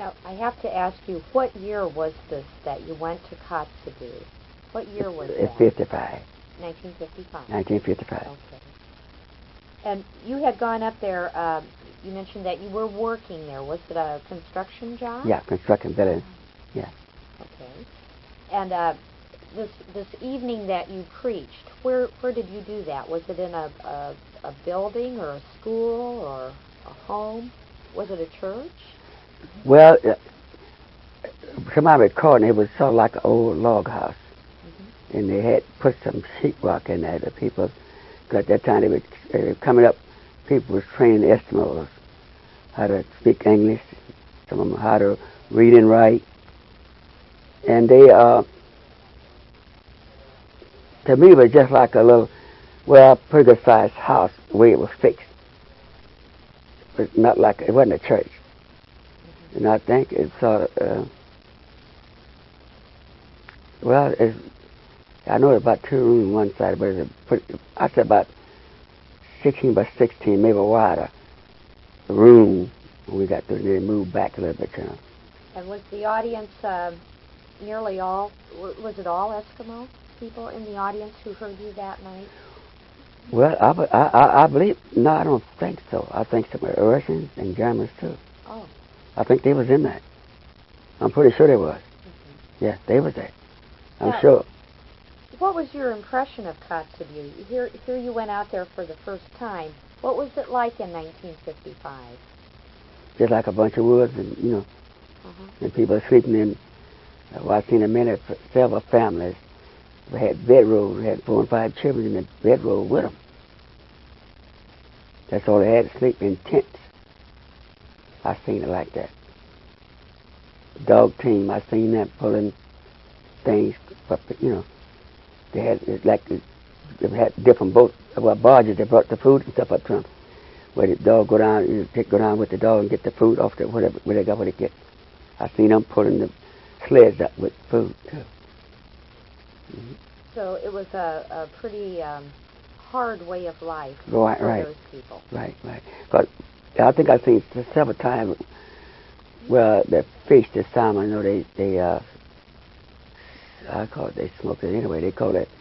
Now, I have to ask you, what year was this that you went to Kotzebue? What year was It's that? 55. 1955. 1955. Okay. And you had gone up there, you mentioned that you were working there. Was it a construction job? Yeah, construction building. Yeah. Okay. And this evening that you preached, where did you do that? Was it in a building or a school or a home? Was it a church? Well, somebody recording, it was sort of like an old log house. Mm-hmm. And they had put some sheetrock in there. The people, because at that time they were coming up, people was training Eskimos how to speak English, some of them how to read and write. And they, to me, it was just like a little, well, pretty good sized house, the way it was fixed. But not like, it wasn't a church. And I think it's sort of, well, I know it's about 2 rooms on one side, but it's I said about 16 by 16, maybe wider room. When we got through, they moved back a little bit, you know. And was the audience nearly all, was it all Eskimo people in the audience who heard you that night? Well, I believe, no, I don't think so. I think some Russians and Germans too. Oh. I think they was in that. I'm pretty sure they was. Mm-hmm. Yeah, they was there. I'm sure. What was your impression of Kotzebue? Here you went out there for the first time. What was it like in 1955? Just like a bunch of woods, and you know, and people sleeping in. Well, I've seen a minute several families. They had bedrolls. They had 4 and 5 children in the bedroll with them. That's all they had to sleep in tents. I seen it like that. Dog team, I seen that pulling things, you know. They had they had different boats, well, barges that brought the food and stuff up to them. Where the dog go down, go down with the dog and get the food off the whatever where they got what they get. I seen them pulling the sleds up with food too. Mm-hmm. So it was a pretty hard way of life for those people. Right. But I think I've seen several times where the fish, the salmon, you know, they I call it, they smoke it anyway. They call it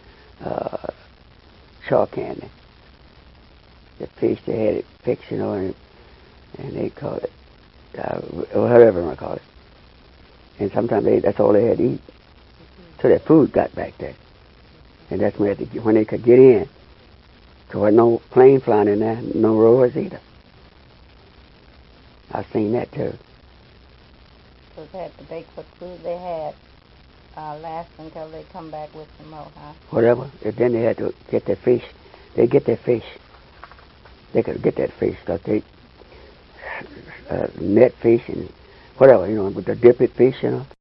chalk candy. The fish, they had it fixed, you know, and they call it whatever I call it. And sometimes that's all they had to eat. So their food got back there. And that's when they could get in. There was no plane flying in there, no rovers either. I've seen that too. So they had to bake what food they had last until they come back with some more, huh? Whatever. And then they had to get their fish. They get their fish. They could get that fish because they net fish and whatever, you know, with the dipped fish, you know.